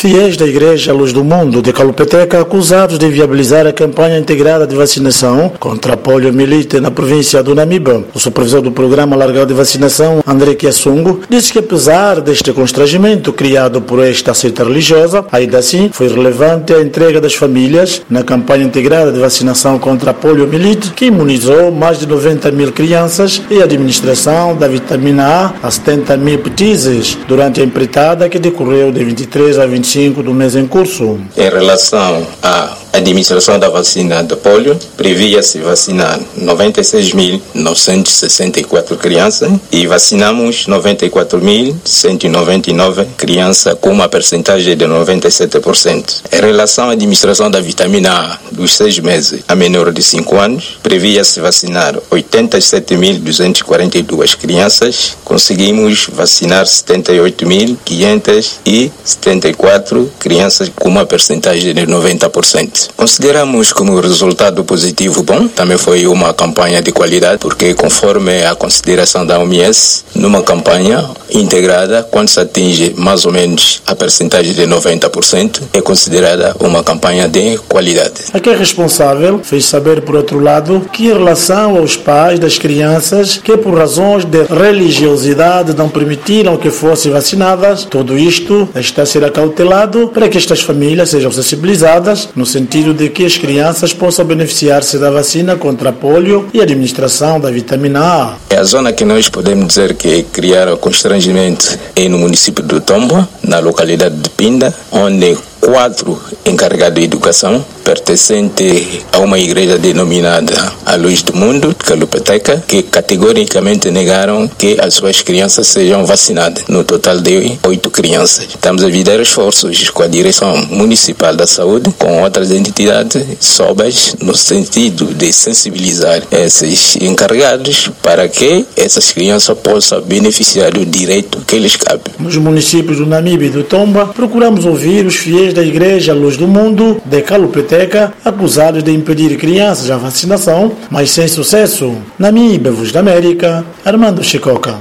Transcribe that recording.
Fiéis da Igreja Luz do Mundo de Calupeteca acusados de viabilizar a campanha integrada de vacinação contra a poliomielite na província do Namibe. O supervisor do Programa Largado de Vacinação, André Kiasungo, disse que apesar deste constrangimento criado por esta seita religiosa, ainda assim foi relevante a entrega das famílias na campanha integrada de vacinação contra a poliomielite, que imunizou mais de 90 mil crianças, e a administração da vitamina A 70 mil petizes durante a empreitada que decorreu de 23 a 25 do mês em curso. Em relação à administração da vacina de polio, previa-se vacinar 96.964 crianças e vacinamos 94.199 crianças com uma percentagem de 97%. Em relação à administração da vitamina A dos 6 meses a menor de 5 anos, previa-se vacinar 87.242 crianças, conseguimos vacinar 78.574 crianças com uma percentagem de 90%. Consideramos como resultado positivo bom. Também foi uma campanha de qualidade, porque conforme a consideração da OMS, numa campanha integrada, quando se atinge mais ou menos a percentagem de 90%, é considerada uma campanha de qualidade. Aqui é responsável fez saber, por outro lado, que em relação aos pais das crianças que por razões de religiosidade não permitiram que fossem vacinadas, tudo isto está a ser acautelado para que estas famílias sejam sensibilizadas no sentido de que as crianças possam beneficiar-se da vacina contra a polio e a administração da vitamina A. É a zona que nós podemos dizer que criaram constrangimento é no município do Tombo, na localidade de Pinda, onde 4 encarregados de educação, pertencente a uma igreja denominada A Luz do Mundo, de Calupeteca, que categoricamente negaram que as suas crianças sejam vacinadas, no total de 8 crianças. Estamos a virar esforços com a Direção Municipal da Saúde, com outras entidades SOBAS, no sentido de sensibilizar esses encarregados para que essas crianças possam beneficiar do direito que lhes cabe. Nos municípios do Namibe e do Tomba, procuramos ouvir os fiéis da Igreja Luz do Mundo de Calupeteca, acusados de impedir crianças a vacinação, mas sem sucesso. Namibe, Voz da América, Armando Chicoca.